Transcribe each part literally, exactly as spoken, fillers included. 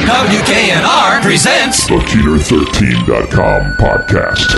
W K N R presents the Keener thirteen dot com podcast.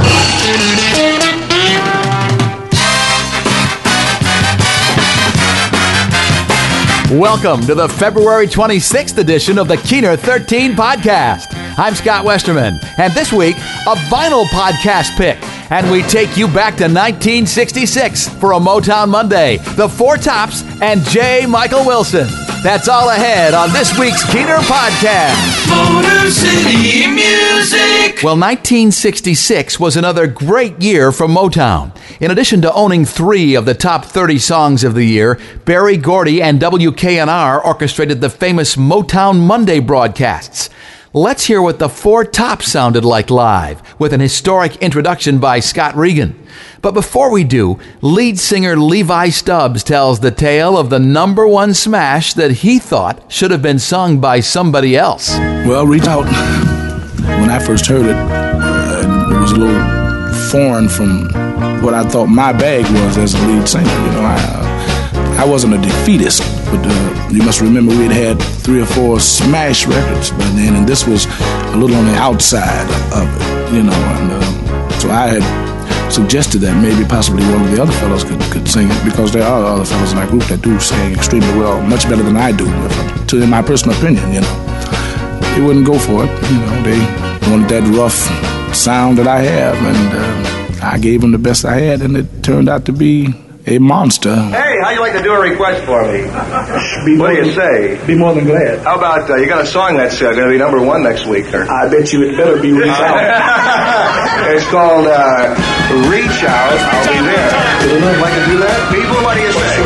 Welcome to the February twenty-sixth edition of the Keener thirteen podcast. I'm Scott Westerman, and this week, a vinyl podcast pick. And we take you back to nineteen sixty-six for a Motown Monday, the Four Tops, and J. Michael Wilson. That's all ahead on this week's Keener podcast. Motor City Music. Well, nineteen sixty-six was another great year for Motown. In addition to owning three of the top thirty songs of the year, Berry Gordy and W K N R orchestrated the famous Motown Monday broadcasts. Let's hear what the Four Tops sounded like live, with an historic introduction by Scott Regan. But before we do, lead singer Levi Stubbs tells the tale of the number one smash that he thought should have been sung by somebody else. Well, Reach Out, when I first heard it, uh, it was a little foreign from what I thought my bag was as a lead singer. You know, I, uh, I wasn't a defeatist, but uh, you must remember we had had three or four smash records by then, and this was a little on the outside of it, you know. And uh, so I had suggested that maybe possibly one of the other fellows could, could sing it, because there are other fellows in my group that do sing extremely well, much better than I do, if, to in my personal opinion, you know. They wouldn't go for it, you know. They wanted that rough sound that I have, and uh, I gave them the best I had, and it turned out to be a monster. Hey, how'd you like to do a request for me? Be What do you than, say? Be more than glad. How about, uh, you got a song that's uh, going to be number one next week, sir? I bet you it better be Reach Out. It's called uh, Reach Out, I'll Be There. Would you like to do that? People, what do you say?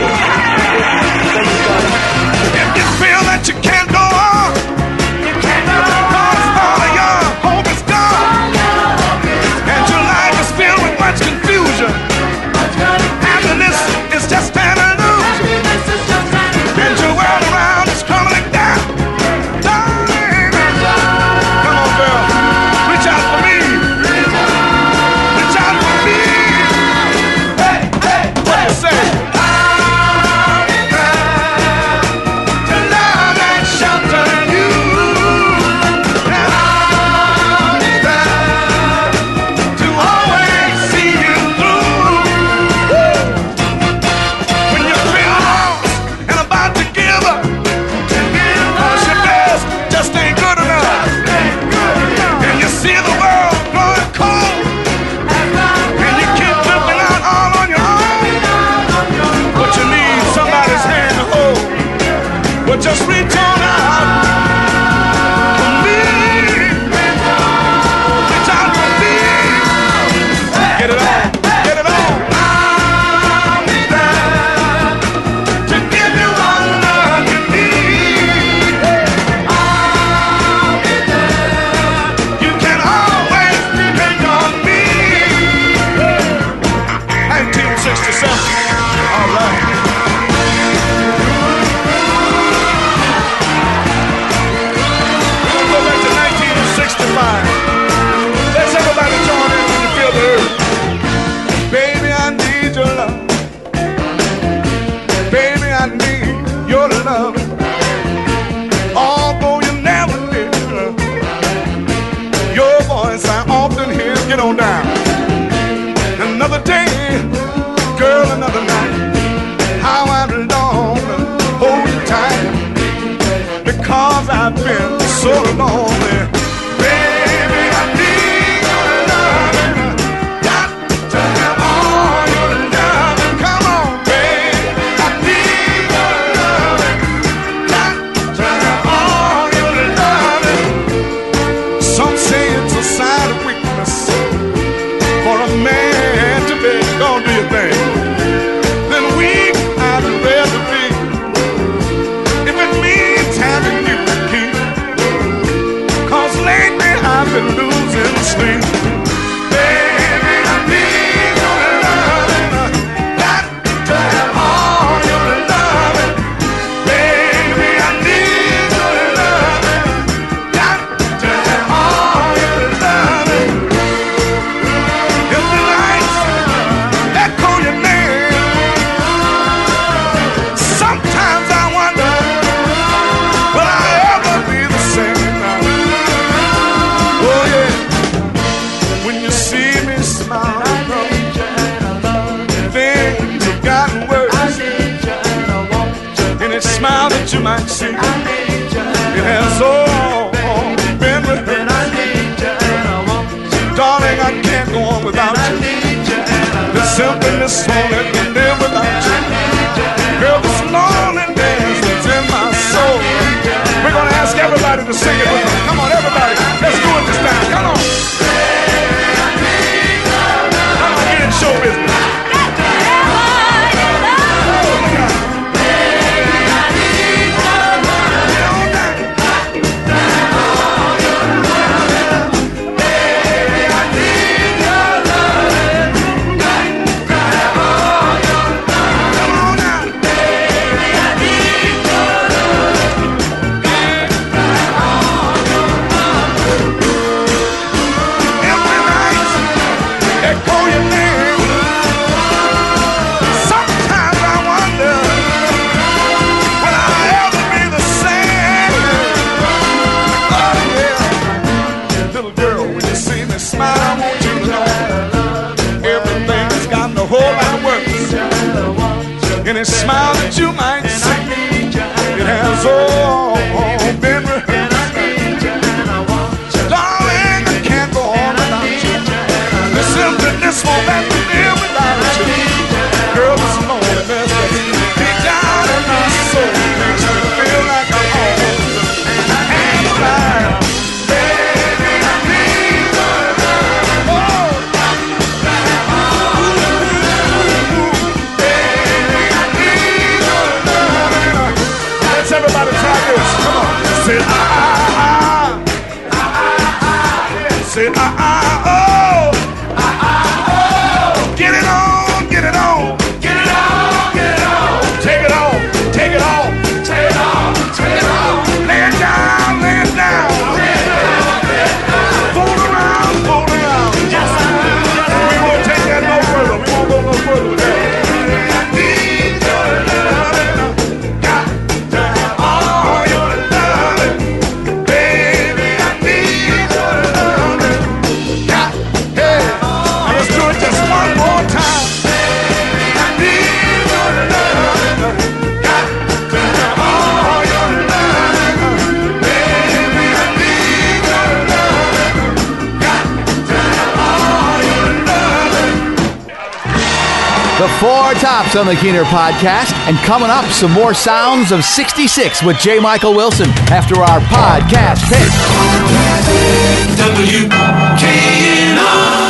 If you feel that you can't go on, cause all of your hope is gone, and your life is filled with much confusion, happiness is just an illusion, and your world around is crumbling down. Darling, come on, girl, reach out for me, reach out for me. Hey, hey, what do you say? I'll be there to love and shelter you, and I'll be there to always see you through. When you feel lost and about to give up, cause your best just ain't good enough, and you see the world growing cold, and you keep drifting out all on your own, but you need somebody's hand to hold. Well, just reach on out for me, reach out for me. Get it on, get it on. I'll be there to give you all the love you need. I'll be there. You can always depend on me. nineteen sixty-seven. All right. We're gonna go back to nineteen sixty-five. Let's everybody join in when you feel the urge. Baby, I need your love. Baby, I need your love. Although you never did, your voice I often hear. Get on down. Another day, girl, another night. How I long to hold you tight, because I've been so lonely. Baby, I need your loving. Got to have all your loving. Come on, baby, I need your loving. Got to have all your loving. Some say it's a sign of weakness for a man to be gonna do your thing. Then weak I'd rather be, if it means having you to keep. soul been rehearsed. Darling, I can't go on without you. This simpleness won't let me live without you. Girl, this loneliness is in my soul. We're gonna ask everybody to sing it with us. Come on, everybody, let's do it this time. Come on. Come on, get in show business. Any smile that you might see, it has all been rehearsed. Darling, I can't go on without you. This emptiness won't let me live without you. Girl, this loneliness that's deep down in my soul makes me feel like I'm home. And alive. Baby, I need your love. Oh. Everybody try this. Come on. Say ah ah ah. Say ah ah oh. Ah ah oh. Get it on, get it on. Get it on, get it on. Take it on, take it on. Take it on, take it on. Lay it down, lay it down. Lay it down, lay it down. Fold around, fold around. Yes, I will. We won't take that no further. We won't go no further with that. The Four Tops on the Keener Podcast, and coming up, some more sounds of sixty-six with J. Michael Wilson after our podcast pick. W K N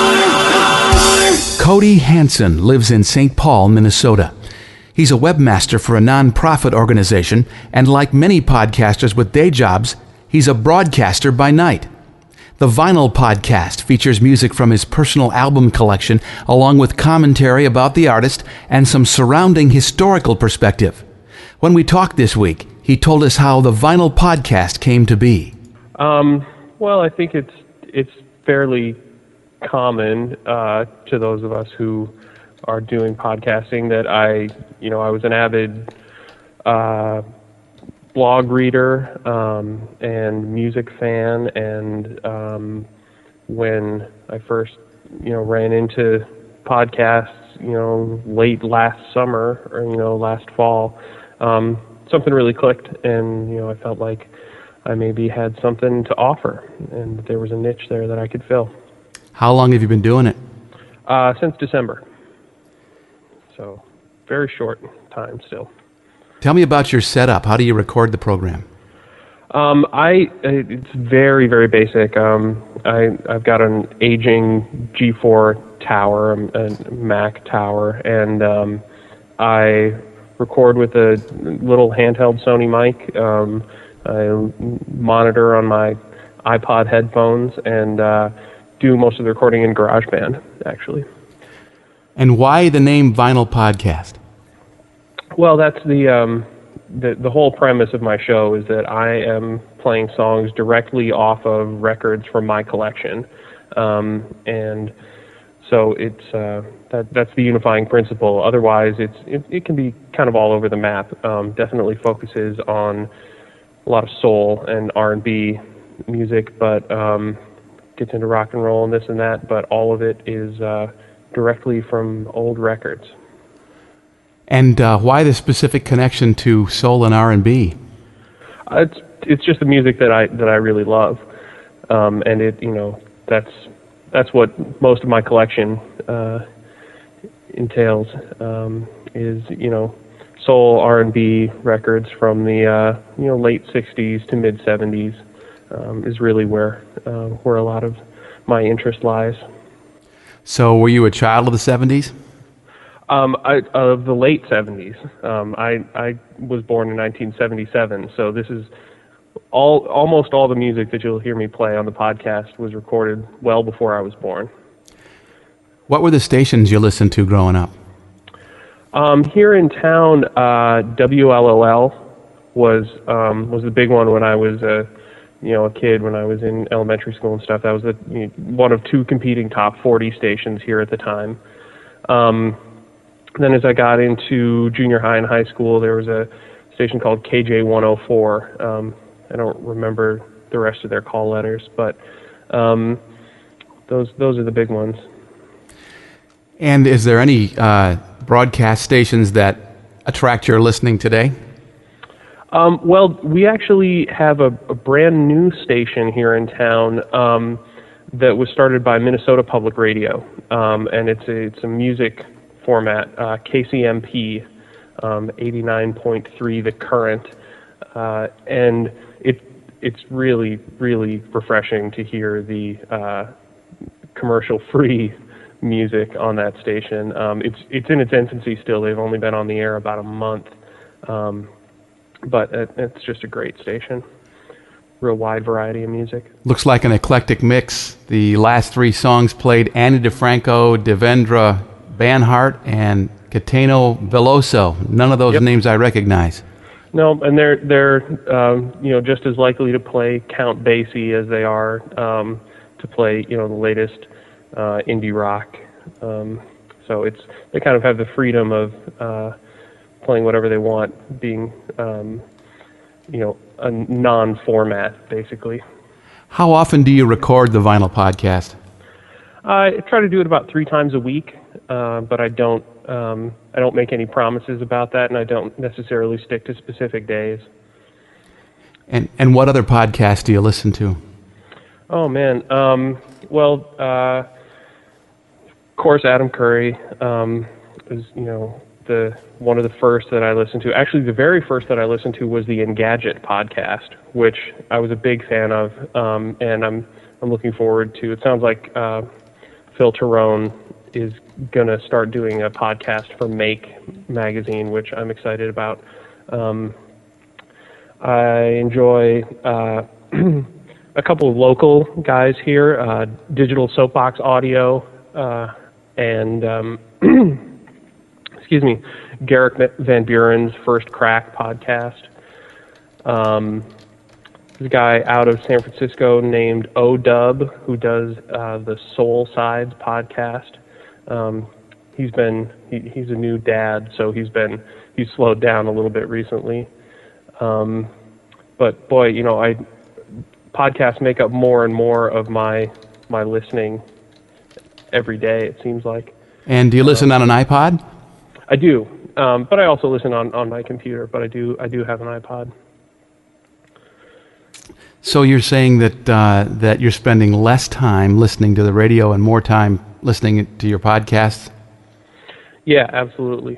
R. Cody Hansen lives in Saint Paul, Minnesota. He's a webmaster for a nonprofit organization, and like many podcasters with day jobs, he's a broadcaster by night. The Vinyl Podcast features music from his personal album collection, along with commentary about the artist and some surrounding historical perspective. When we talked this week, he told us how the Vinyl Podcast came to be. Um, well, I think it's it's fairly common uh, to those of us who are doing podcasting that I, you know, I was an avid uh, blog reader um, and music fan, and um, when I first, you know, ran into podcasts, you know, late last summer or, you know, last fall, um, something really clicked, and, you know, I felt like I maybe had something to offer, and there was a niche there that I could fill. How long have you been doing it? Uh, since December. So, very short time still. Tell me about your setup. How do you record the program? Um, I it's very very basic. Um, I I've got an aging G four tower, a Mac tower, and um, I record with a little handheld Sony mic. Um, I monitor on my iPod headphones and uh, do most of the recording in GarageBand, actually. And why the name Vinyl Podcast? Well, that's the, um, the the whole premise of my show is that I am playing songs directly off of records from my collection, um, and so it's uh, that that's the unifying principle. Otherwise, it's it, it can be kind of all over the map. Um, definitely focuses on a lot of soul and R and B music, but um, gets into rock and roll and this and that. But all of it is uh, directly from old records. And uh, why the specific connection to soul and R and B? Uh, it's it's just the music that I that I really love, um, and it you know that's that's what most of my collection uh, entails um, is you know soul R and B records from the uh, you know late sixties to mid seventies um, is really where uh, where a lot of my interest lies. So, were you a child of the seventies? Um, I, of the late seventies. Um, I I was born in nineteen seventy-seven, so this is all almost all the music that you'll hear me play on the podcast was recorded well before I was born. What were the stations you listened to growing up? Um, here in town, uh, W L O L was um, was the big one when I was a you know a kid when I was in elementary school and stuff. That was the, you know, one of two competing top forty stations here at the time. Um, Then as I got into junior high and high school, there was a station called K J one oh four. Um, I don't remember the rest of their call letters, but um, those those are the big ones. And is there any uh, broadcast stations that attract your listening today? Um, well, we actually have a, a brand new station here in town um, that was started by Minnesota Public Radio, um, and it's a, it's a music format, uh, K C M P, um, eighty-nine point three, The Current, uh, and it it's really really refreshing to hear the uh, commercial-free music on that station. Um, it's it's in its infancy still. They've only been on the air about a month, um, but it, it's just a great station. Real wide variety of music. Looks like an eclectic mix. The last three songs played Ani DiFranco, Devendra Banhart, and Caetano Veloso. None of those Yep. names I recognize. No, and they're they're um, you know just as likely to play Count Basie as they are um, to play you know the latest uh, indie rock. Um, so it's they kind of have the freedom of uh, playing whatever they want, being um, you know a non-format basically. How often do you record the vinyl podcast? I try to do it about three times a week, uh, but I don't. Um, I don't make any promises about that, and I don't necessarily stick to specific days. And and what other podcasts do you listen to? Oh man, um, well, uh, of course, Adam Curry um, is you know the one of the first that I listened to. Actually, the very first that I listened to was the Engadget podcast, which I was a big fan of, um, and I'm I'm looking forward to. It sounds like Uh, Phil Terrone is going to start doing a podcast for Make magazine, which I'm excited about. Um, I enjoy uh, a couple of local guys here, uh, Digital Soapbox Audio, uh, and, um, excuse me, Garrick Van Buren's First Crack podcast. Um, There's a guy out of San Francisco named O-Dub who does uh, the Soul Sides podcast. Um, he's been he, he's a new dad, so he's been he's slowed down a little bit recently. Um, but boy, you know, I podcasts make up more and more of my my listening every day. It seems like. And do you listen on an iPod? I do, um, but I also listen on, on my computer. But I do I do have an iPod. So you're saying that uh, that you're spending less time listening to the radio and more time listening to your podcasts? Yeah, absolutely.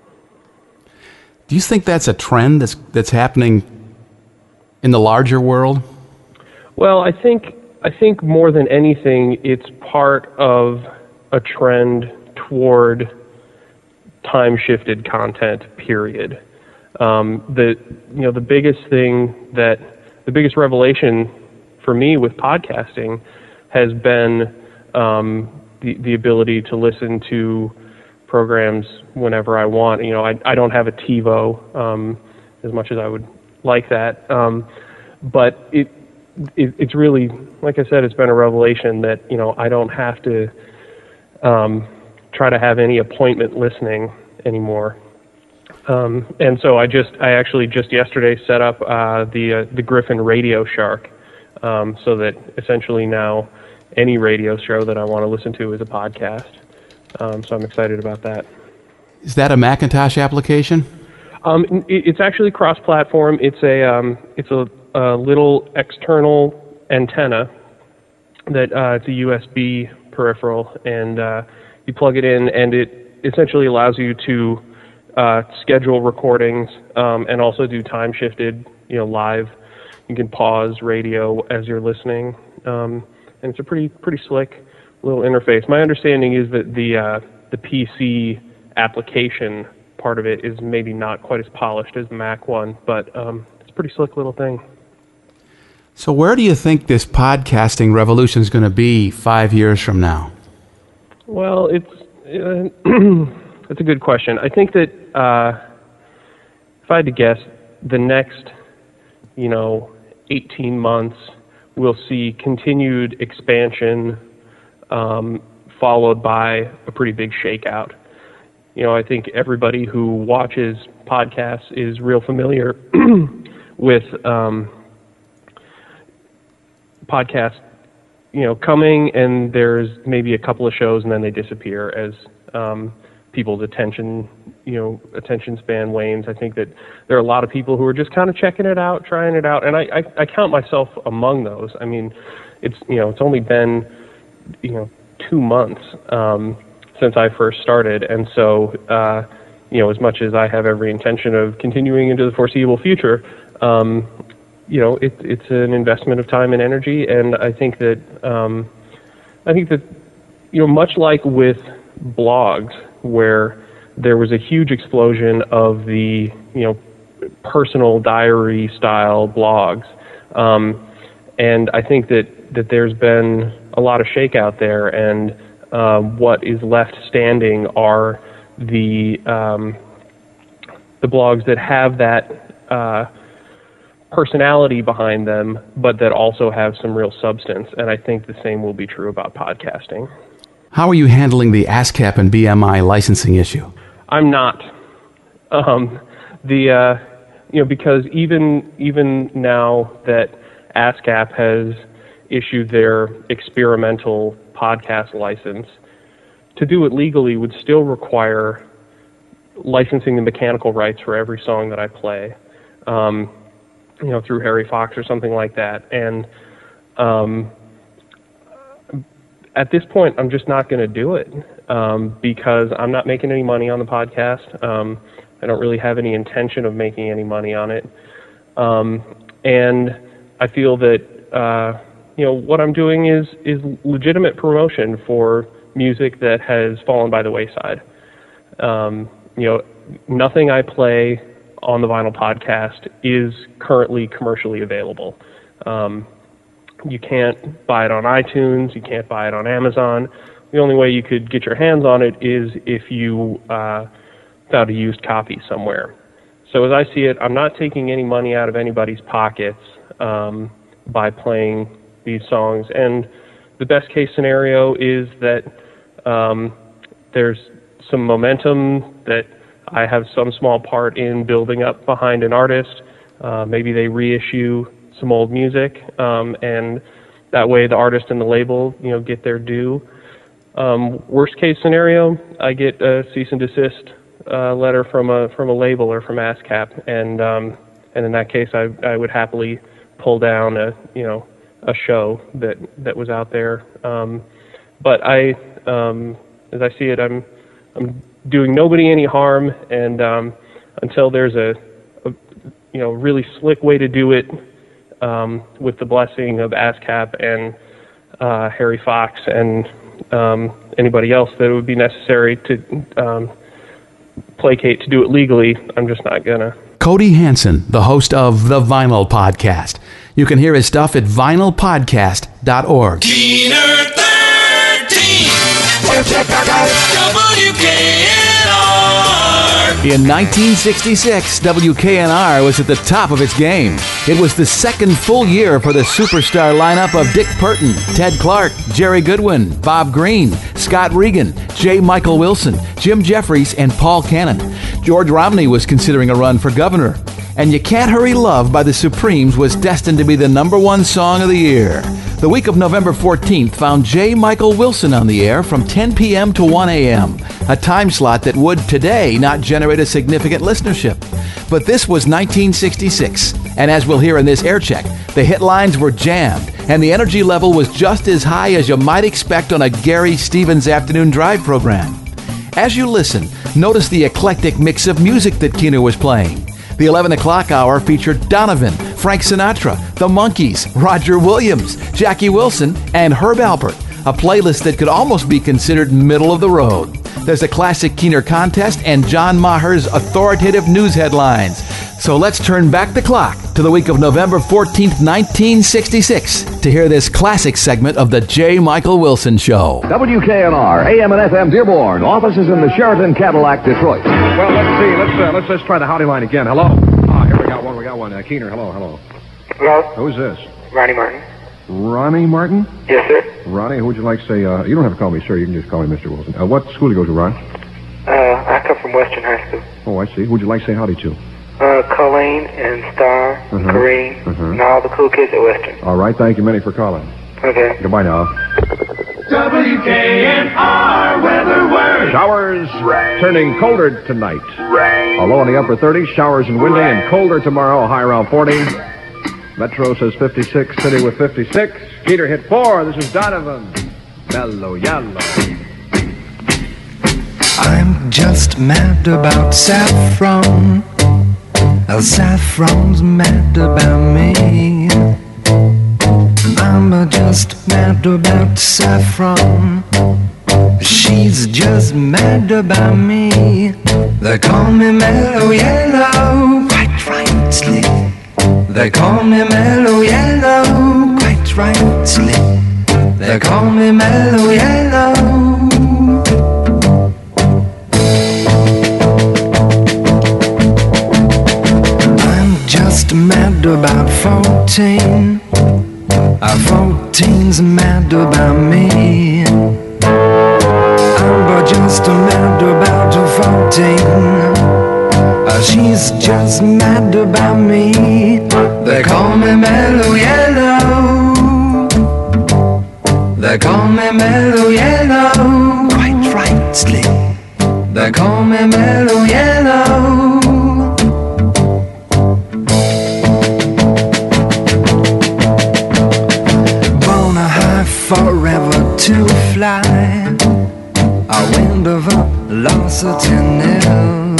Do you think that's a trend that's that's happening in the larger world? Well, I think I think more than anything, it's part of a trend toward time-shifted content. Period. Um, the you know the biggest thing that the biggest revelation for me with podcasting has been um, the the ability to listen to programs whenever I want. You know, I I don't have a TiVo um, as much as I would like that, um, but it, it it's really, like I said, it's been a revelation that you know I don't have to um, try to have any appointment listening anymore. Um, and so I just, I actually just yesterday set up uh, the uh, the Griffin Radio Shark, um, so that essentially now any radio show that I want to listen to is a podcast. Um, so I'm excited about that. Is that a Macintosh application? Um, it, it's actually cross-platform. It's a um, it's a a little external antenna that uh, it's a U S B peripheral, and uh, you plug it in, and it essentially allows you to uh, schedule recordings um, and also do time-shifted, you know, live. You can pause radio as you're listening, um, and it's a pretty pretty slick little interface. My understanding is that the uh, the P C application part of it is maybe not quite as polished as the Mac one, but um, it's a pretty slick little thing. So where do you think this podcasting revolution is going to be five years from now? Well, it's uh, it's a good question. I think that uh, if I had to guess, the next, you know, eighteen months, we'll see continued expansion, um, followed by a pretty big shakeout. You know, I think everybody who watches podcasts is real familiar with um, podcasts, you know, coming, and there's maybe a couple of shows and then they disappear as um, people's attention, you know, attention span wanes. I think that there are a lot of people who are just kind of checking it out, trying it out, and I, I, I count myself among those. I mean, it's, you know, it's only been, you know, two months um, since I first started, and so, uh, you know, as much as I have every intention of continuing into the foreseeable future, um, you know, it, it's an investment of time and energy, and I think that, um, I think that, you know, much like with blogs, where there was a huge explosion of the, you know, personal diary style blogs, um, and I think that, that there's been a lot of shakeout there, and um, what is left standing are the um, the blogs that have that uh, personality behind them, but that also have some real substance. And I think the same will be true about podcasting. How are you handling the ASCAP and B M I licensing issue? I'm not. Um, the uh, you know, because even even now that ASCAP has issued their experimental podcast license, to do it legally would still require licensing the mechanical rights for every song that I play, um, you know, through Harry Fox or something like that. And um, at this point, I'm just not going to do it um, because I'm not making any money on the podcast. Um, I don't really have any intention of making any money on it. Um, and I feel that uh, you know, what I'm doing is is legitimate promotion for music that has fallen by the wayside. Um, you know, nothing I play on the Vinyl Podcast is currently commercially available. Um, you can't buy it on iTunes. You can't buy it on Amazon. The only way you could get your hands on it is if you uh, found a used copy somewhere. So as I see it, I'm not taking any money out of anybody's pockets um, by playing these songs, and the best case scenario is that um, there's some momentum that I have some small part in building up behind an artist. Uh, maybe they reissue some old music, um, and that way the artist and the label, you know, get their due. Um, worst case scenario, I get a cease and desist uh, letter from a from a label or from ASCAP, and um, and in that case, I I would happily pull down a you know. a show that that was out there, um, but I, um, as I see it, I'm I'm doing nobody any harm, and um, until there's a, a you know really slick way to do it um, with the blessing of ASCAP and uh, Harry Fox and um, anybody else that it would be necessary to um, placate to do it legally, I'm just not gonna. Cody Hansen, the host of The Vinyl Podcast. You can hear his stuff at vinyl podcast dot org. Keener thirteen W K N R. In nineteen sixty-six, W K N R was at the top of its game. It was the second full year for the superstar lineup of Dick Burton, Ted Clark, Jerry Goodwin, Bob Green, Scott Regan, J. Michael Wilson, Jim Jeffries, and Paul Cannon. George Romney was considering a run for governor. And You Can't Hurry Love by the Supremes was destined to be the number one song of the year. The week of November fourteenth found J. Michael Wilson on the air from ten p.m. to one a.m., a time slot that would today not generate a significant listenership. But this was nineteen sixty-six, And as we'll hear in this air check, the hit lines were jammed, and the energy level was just as high as you might expect on a Gary Stevens afternoon drive program. As you listen, notice the eclectic mix of music that Keener was playing. The eleven o'clock hour featured Donovan, Frank Sinatra, The Monkees, Roger Williams, Jackie Wilson, and Herb Alpert, a playlist that could almost be considered middle of the road. There's a classic Keener contest and John Maher's authoritative news headlines. So let's turn back the clock to the week of November fourteenth, nineteen sixty-six to hear this classic segment of the J. Michael Wilson Show. W K N R, A M and F M Dearborn, offices in the Sheraton Cadillac, Detroit. Well, let's see. Let's uh, let's let's try the howdy line again. Hello. Ah, here we got one. We got one. Uh, Keener. Hello. Hello. Hello. Who's this? Ronnie Martin. Ronnie Martin? Yes, sir. Ronnie, who would you like to say? Uh, you don't have to call me sir. You can just call me Mister Wilson. Uh, what school do you go to, Ron? Uh, I come from Western High School. Oh, I see. Who would you like to say howdy to? Uh, Colleen and Star, Uh-huh. Kareem, Uh-huh. and all the cool kids at Western. All right. Thank you, many, for calling. Okay. Goodbye now. W K N R weather word. Showers turning colder tonight. A low in the upper thirties, showers and windy, and colder tomorrow, a high around forty. Metro says fifty-six, City with fifty-six. Peter hit four. This is Donovan. Mellow Yellow. I'm just mad about saffron. Oh, saffron's mad about me. I'm just mad about saffron. She's just mad about me. They call me Mellow Yellow, quite rightly. They call me Mellow Yellow, quite rightly. They call me Mellow Yellow. Just mad about fourteen. Uh, fourteen's mad about me. I'm just mad about fourteen. Uh, she's just mad about me. They call me Mellow Yellow. They call me Mellow Yellow, quite rightly. They call me Mellow Yellow. Forever to fly, a wind of velocity nil.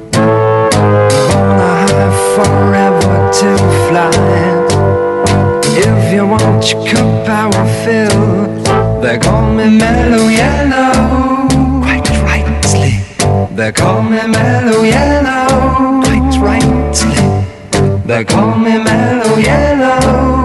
Born a high forever to fly. If you want your cup, I will fill. They call me Mellow Yellow, quite rightly. They call me Mellow Yellow, quite rightly. They call me Mellow Yellow.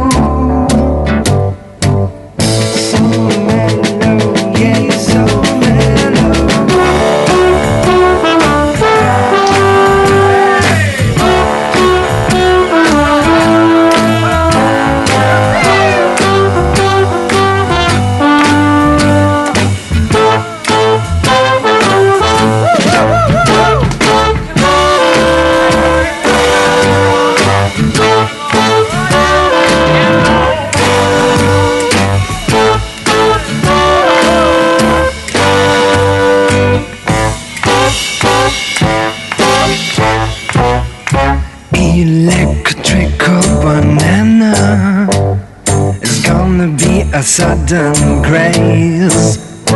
A sudden craze.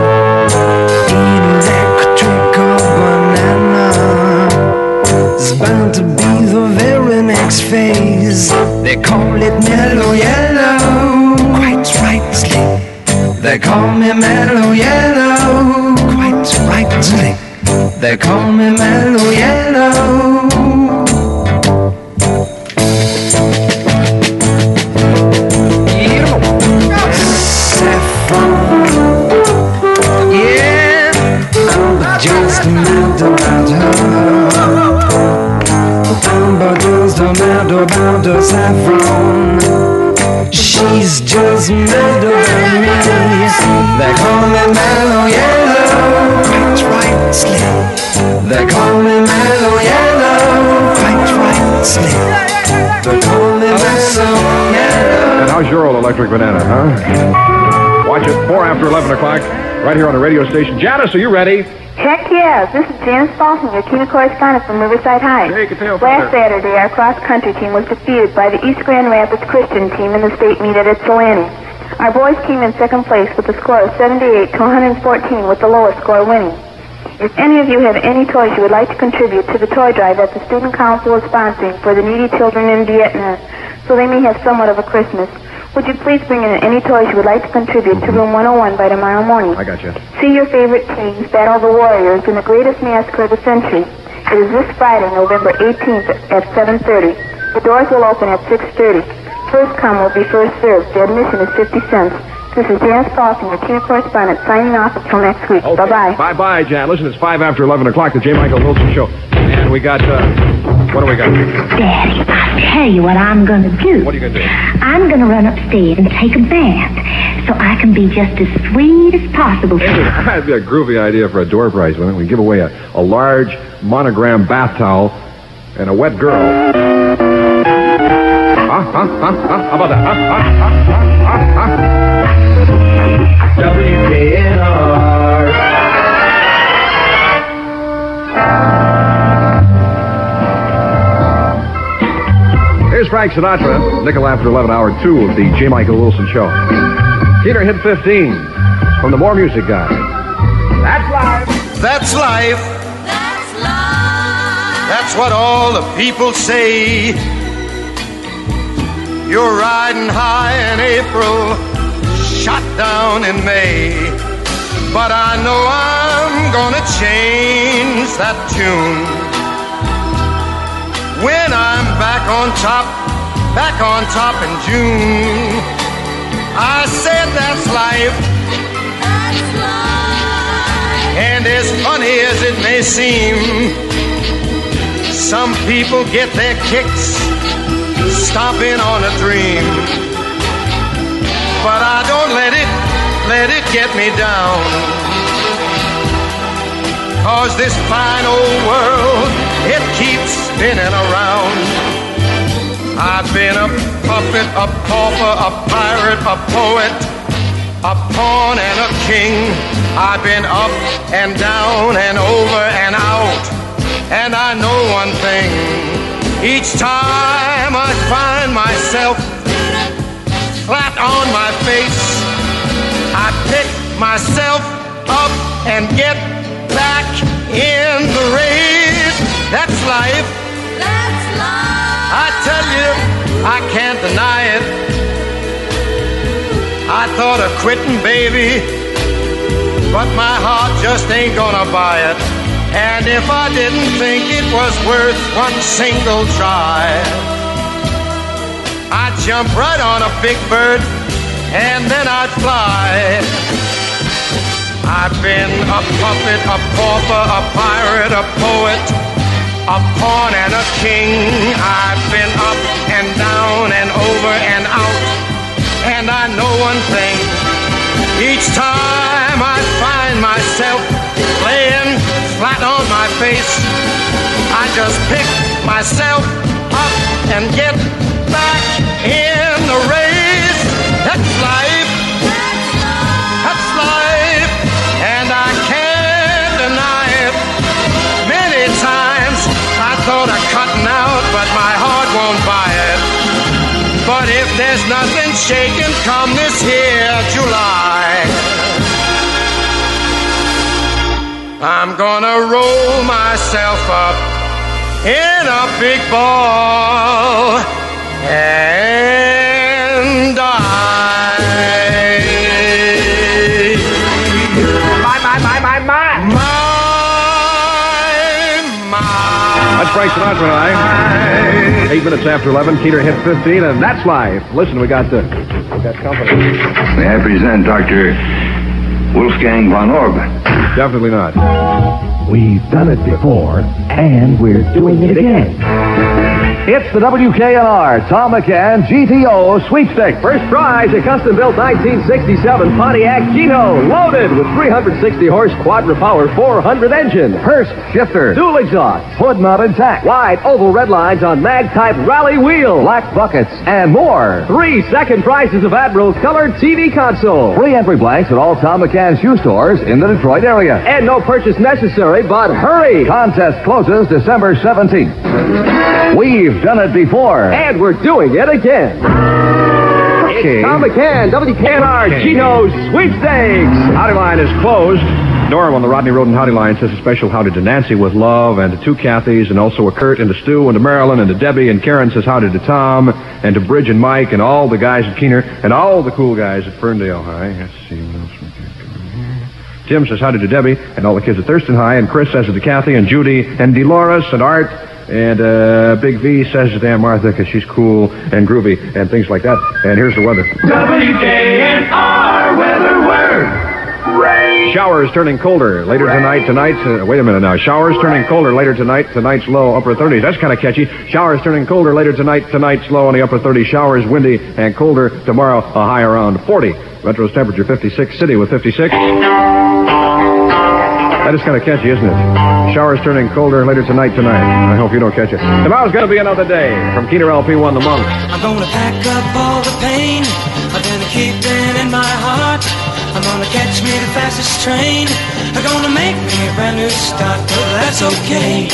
Electrical banana is bound to be the very next phase. They call it Mellow Yellow, quite rightly. They call me Mellow Yellow, quite rightly. They call me Mellow Yellow. Just mad about her. I'm just mad about the saffron. She's just mad about me. They call me Mellow Yellow, quite rightly. They call me Mellow Yellow, quite rightly. They call me Mellow Yellow. And how's your old electric banana, huh? Watch it four after eleven o'clock, right here on the radio station. Janice, are you ready? Heck yeah, this is Janice Bolton, your team correspondent from Riverside High. Hey, Cattell, Last Saturday, our cross-country team was defeated by the East Grand Rapids Christian team in the state meet at Ypsilanti. Our boys came in second place with a score of seventy-eight to one hundred fourteen, with the lowest score winning. If any of you have any toys you would like to contribute to the toy drive that the Student Council is sponsoring for the needy children in Vietnam, so they may have somewhat of a Christmas, would you please bring in any toys you would like to contribute to room one oh one by tomorrow morning? I got you. See your favorite teams battle the Warriors in the greatest massacre of the century. It is this Friday, November eighteenth at seven thirty. The doors will open at six thirty. First come will be first served. The admission is fifty cents. This is Janice Paulson, your team correspondent, signing off until next week. Okay. Bye-bye. Bye-bye, Jan. Listen, it's five after eleven o'clock, the J. Michael Wilson Show. And we got, uh, what do we got? Daddy, I'll tell you what I'm going to do. What are you going to do? I'm going to run upstairs and take a bath so I can be just as sweet as possible. Hey, that'd be a groovy idea for a door prize, wouldn't it? We give away a, a large monogram bath towel and a wet girl. Huh? Huh? Huh? Huh? How about that? Huh? Huh? Huh? Huh? Huh? W K N R. Here's Frank Sinatra, nickel after eleven, hour two of the J. Michael Wilson Show. Peter hit fifteen from the More Music Guy. That's life. That's life. That's life. That's what all the people say. You're riding high in April, shot down in May. But I know I'm gonna change that tune when I'm back on top, back on top in June. I said that's life. That's life. And as funny as it may seem, some people get their kicks stomping on a dream. But I don't let it, let it get me down. 'Cause this fine old world, it keeps spinning around. I've been a puppet, a pauper, a pirate, a poet, a pawn and a king. I've been up and down and over and out. And I know one thing, each time I find myself flat on my face, I pick myself up and get back in the race. That's life. That's life. I tell you, I can't deny it. I thought of quitting, baby, but my heart just ain't gonna buy it. And if I didn't think it was worth one single try, I'd jump right on a big bird and then I'd fly. I've been a puppet, a pauper, a pirate, a poet, a pawn and a king. I've been up and down and over and out. And I know one thing, each time I find myself laying flat on my face, I just pick myself up and get back in the race. That's life. That's life. And I can't deny it. Many times I thought of cutting out, but my heart won't buy it. But if there's nothing shaking come this here July, I'm gonna roll myself up in a big ball and die. My, my, my, my, my. My, my. That's Frank Sinatra tonight. Eight minutes after eleven, Keeter hit fifteen, and that's live. Listen, we got the, we got company. May I present Doctor Wolfgang von Orban? Definitely not. We've done it before, and we're doing it again. It's the W K N R Tom McCann G T O Sweepstakes. First prize, a custom-built nineteen sixty-seven Pontiac Gino, loaded with three hundred sixty horse quadra-power four hundred engine. Hurst shifter. Dual exhaust. Hood-mounted tack. Wide oval red lines on mag-type rally wheels. Black buckets. And more. Three second prizes of Admiral's colored T V console. Free entry blanks at all Tom McCann shoe stores in the Detroit area. And no purchase necessary, but hurry! Contest closes December seventeenth. We've done it before. And we're doing it again. Okay. It's Tom McCann, W K N R Okay. Gino Sweepstakes. Howdy Line is closed. Norm on the Rodney Roden Howdy Line says a special howdy to Nancy with love, and to two Kathys, and also a Kurt, and to Stu, and to Marilyn, and to Debbie, and Karen says howdy to Tom, and to Bridge and Mike, and all the guys at Keener, and all the cool guys at Ferndale High. Let's see what else we got going here. Tim says howdy to Debbie, and all the kids at Thurston High, and Chris says it to Kathy, and Judy, and Dolores, and Art, and uh, Big V says it to Aunt Martha because she's cool and groovy, and things like that. And here's the weather. W K N R weather word. Rain. Showers turning colder later tonight. Tonight's, uh, wait a minute now. Showers turning colder later tonight. Tonight's low upper thirties. That's kind of catchy. Showers turning colder later tonight. Tonight's low in the upper thirties. Showers windy and colder tomorrow. A high around forty. Metro's temperature fifty-six. City with fifty-six. That is kind of catchy, isn't it? Showers turning colder later tonight. Tonight. I hope you don't catch it. Tomorrow's going to be another day. From Keener L P one, The Monks. I'm gonna pack up all the pain I've been keeping in my heart. I'm gonna catch me the fastest train. I'm gonna make me a brand new start, but that's okay.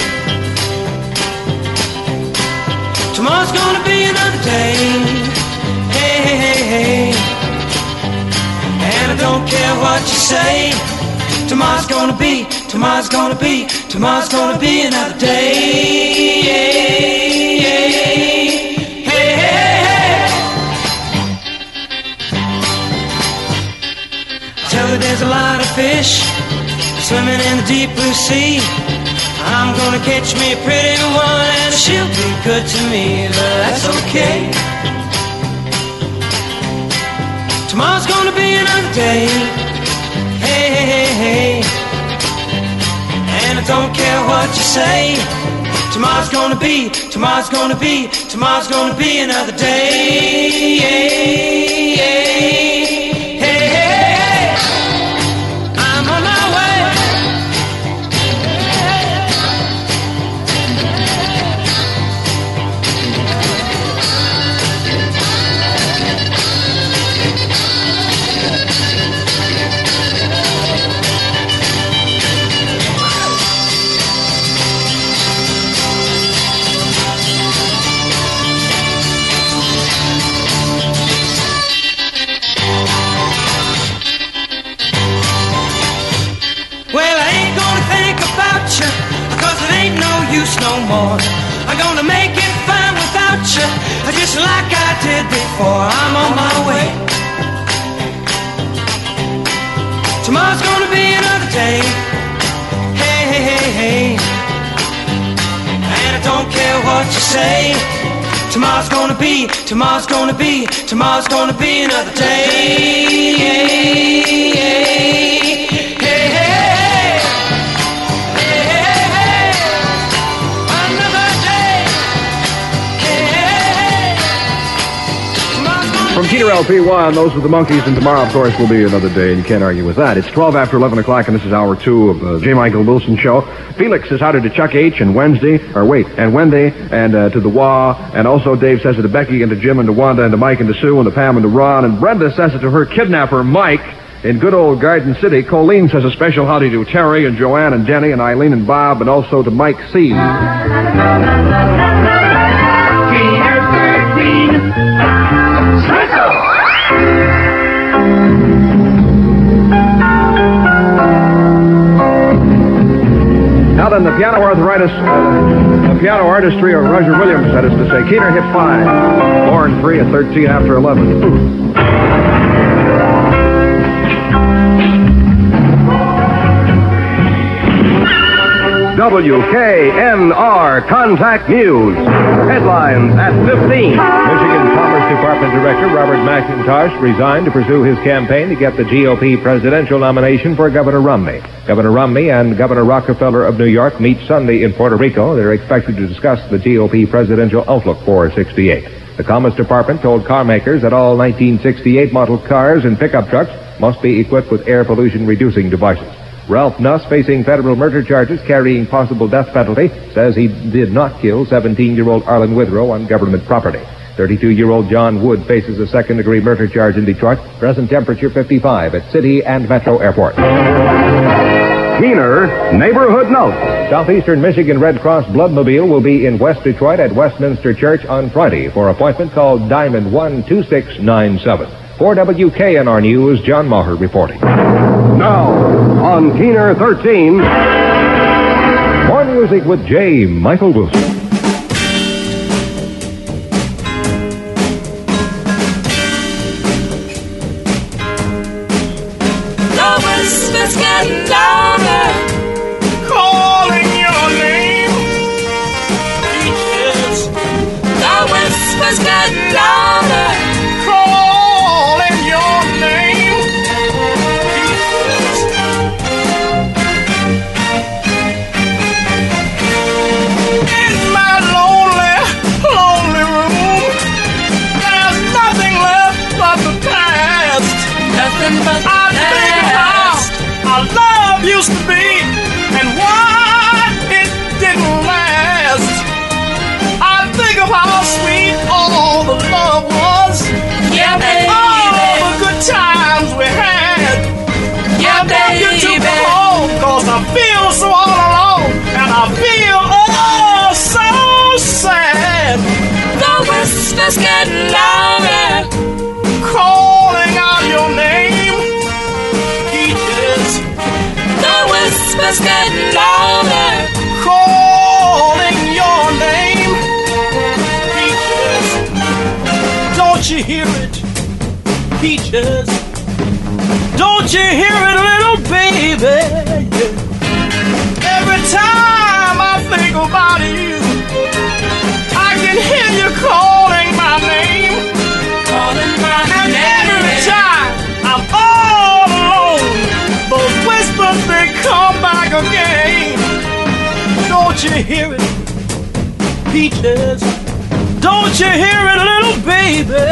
Tomorrow's gonna be another day. Hey, hey, hey, hey. And I don't care what you say. Tomorrow's gonna be, tomorrow's gonna be, tomorrow's gonna be another day. Hey, hey, hey, hey. Tell her there's a lot of fish swimming in the deep blue sea. I'm gonna catch me a pretty one and she'll be good to me, but that's okay. Tomorrow's gonna be another day. Hey, hey, hey, hey. And I don't care what you say. Tomorrow's gonna be, tomorrow's gonna be, tomorrow's gonna be another day. Hey, hey, hey, hey. I'm on my way. Use no more. I'm gonna make it fine without you, just like I did before. I'm on my way. Tomorrow's gonna be another day. Hey, hey, hey, hey. And I don't care what you say. Tomorrow's gonna be, tomorrow's gonna be, tomorrow's gonna be another day. Hey, hey, hey, hey. From Keener L P one, those were the Monkees, and tomorrow, of course, will be another day, and you can't argue with that. It's twelve after eleven o'clock, and this is hour two of the J. Michael Wilson Show. Felix says howdy to Chuck H. and Wednesday, or wait, and Wendy, and uh, to the Wah, and also Dave says it to Becky, and to Jim, and to Wanda, and to Mike, and to Sue, and to Pam, and to Ron, and Brenda says it to her kidnapper, Mike, in good old Garden City. Colleen says a special howdy to Terry, and Joanne, and Jenny, and Eileen, and Bob, and also to Mike C. Now then, the piano arthritis, uh, the piano artistry of Roger Williams, that is to say, Keener hit five, four and three at thirteen after eleven. W K N R Contact News. Headlines at fifteen. Michigan Commerce Department Director Robert McIntosh resigned to pursue his campaign to get the G O P presidential nomination for Governor Romney. Governor Romney and Governor Rockefeller of New York meet Sunday in Puerto Rico. They're expected to discuss the G O P presidential outlook for sixty-eight. The Commerce Department told car makers that all nineteen sixty-eight model cars and pickup trucks must be equipped with air pollution reducing devices. Ralph Nuss, facing federal murder charges carrying possible death penalty, says he did not kill seventeen-year-old Arlen Withrow on government property. thirty-two-year-old John Wood faces a second-degree murder charge in Detroit. Present temperature fifty-five at City and Metro Airport. Keener Neighborhood Notes. Southeastern Michigan Red Cross Bloodmobile will be in West Detroit at Westminster Church on Friday. For appointment, call Diamond one two six nine seven. For W K N R News, John Maher reporting. Now, on Keener thirteen. More music with J. Michael Wilson. The whisper's getting louder, Calling your name. Peaches. The whisper's getting louder, Calling your name. In my lonely, lonely room, there's nothing left but the past. nothing but the I think about past. how love used to be and why it didn't last. I think of how sweet all the love was. Yeah, baby. All the good times we had. Yeah, I want you to baby. come home, 'cause I feel so all alone. And I feel oh so sad. The whisper's getting louder, Calling out your name. Peaches. the whisper's getting louder, Calling your name. Peaches. Don't you hear it? Peaches. Don't you hear it, little baby? Every time I think about you, I can hear you calling my name. calling my And name. every time I'm all alone, those whispers, they come back again. Don't you hear it, Peaches? Don't you hear it, little baby?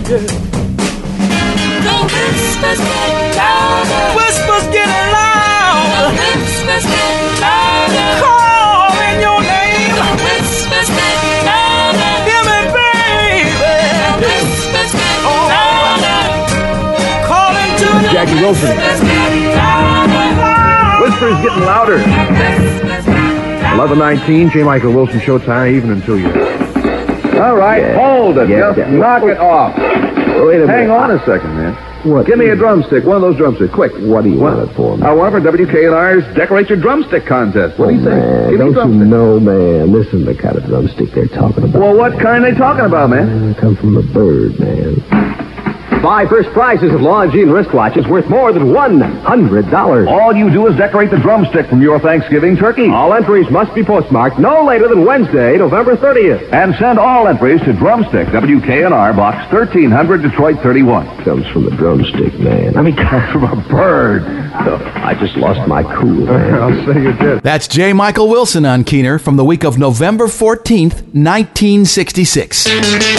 The whisper's getting louder, Whispers getting the loud, whisper's getting louder, calling your name. the whisper's getting louder, Hear me, the baby. whisper's getting Oh. louder, Calling to the Jackie Wilson. whisper's getting louder, Whispers getting louder. whisper's getting louder. eleven nineteen, J. Michael Wilson Showtime, even until you. All right, Yeah. hold it. Yeah, Just yeah. knock it off. Wait a Hang minute. on a second, man. What? Give me a drumstick, one of those drumsticks, quick. What do you want it for, man? I want it for W K N R's Decorate Your Drumstick Contest. What do you Oh, think? man, Give me a don't you drumstick. know, man? Listen to the kind of drumstick they're talking about. Well, what kind are they talking about, man? Man, it comes from a bird, man. Buy first prizes of Longines wristwatches worth more than one hundred dollars. All you do is decorate the drumstick from your Thanksgiving turkey. All entries must be postmarked no later than Wednesday, November thirtieth. And send all entries to Drumstick, W K N R, Box thirteen hundred, Detroit thirty-one. Comes from a drumstick, man. I mean, comes from a bird. Oh, I just lost my cool, man. I'll say you did. That's J. Michael Wilson on Keener from the week of November fourteenth, nineteen sixty-six.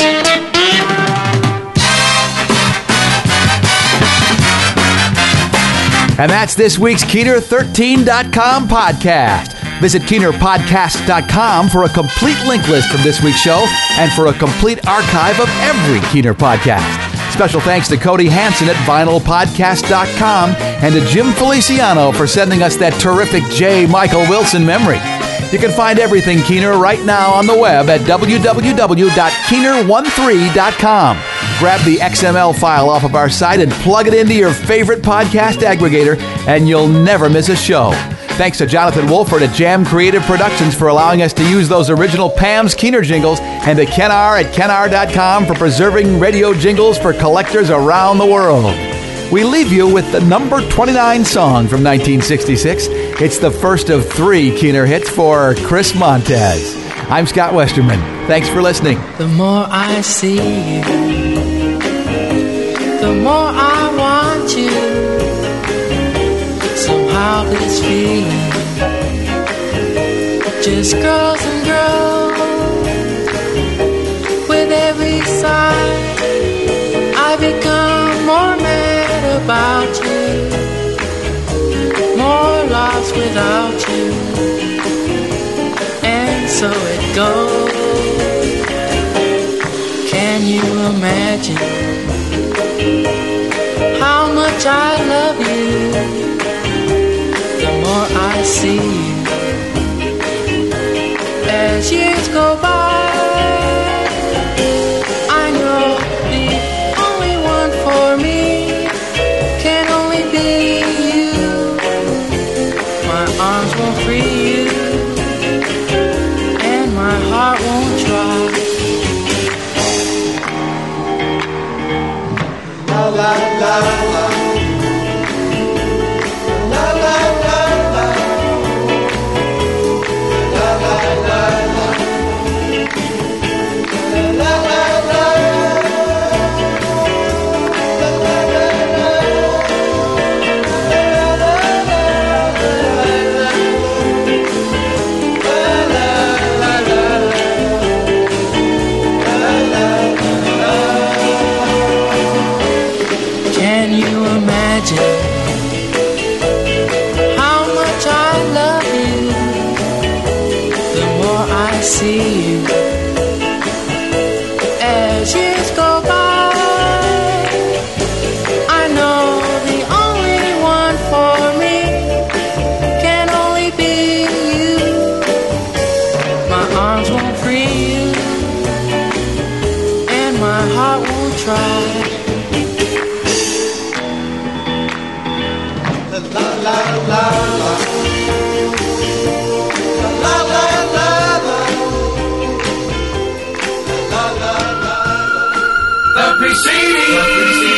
And that's this week's Keener thirteen dot com podcast. Visit Keener Podcast dot com for a complete link list from this week's show and for a complete archive of every Keener podcast. Special thanks to Cody Hansen at Vinyl Podcast dot com and to Jim Feliciano for sending us that terrific J. Michael Wilson memory. You can find everything Keener right now on the web at w w w dot keener thirteen dot com. Grab the X M L file off of our site and plug it into your favorite podcast aggregator, and you'll never miss a show. Thanks to Jonathan Wolford at Jam Creative Productions for allowing us to use those original Pam's Keener jingles, and to Ken R at ken r dot com for preserving radio jingles for collectors around the world. We leave you with the number twenty-nine song from nineteen sixty-six. It's the first of three Keener hits for Chris Montez. I'm Scott Westerman. Thanks for listening. The more I see you, the more I want you. Somehow this feeling just grows and grows. With every sigh, I become more mad about you, more lost without you. And so it goes. Can you imagine how much I love you? The more I see you as years go by, I know the only one for me can only be you. My arms won't free you, and my heart won't try. La la la la. La la la la. La la la la. La la la. Can you imagine how much I love you? The more I see you as years go by, I know the only one for me can only be you. My arms won't free you, and my heart won't try. La la la la. La la la la. La la la. The preceding, the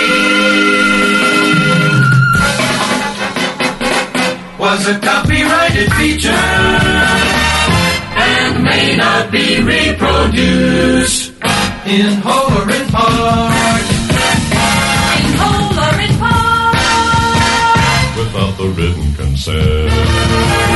preceding was a copyrighted feature and may not be reproduced in whole or in part. In whole or in part. Without the written consent